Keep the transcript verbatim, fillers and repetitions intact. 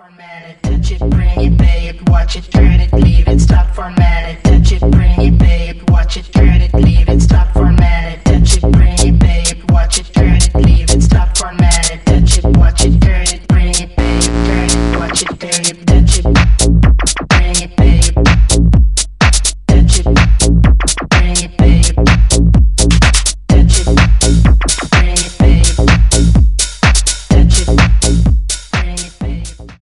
format it, touch it, bring it, babe, watch it, turn it, leave it, stop, format it, touch it, bring it, babe, watch it, turn it, leave it, stop, format it, touch it, bring it, babe, watch it, turn it, leave it, stop, format it, touch it, watch it, turn it, bring it, babe, turn it, watch it, turn it,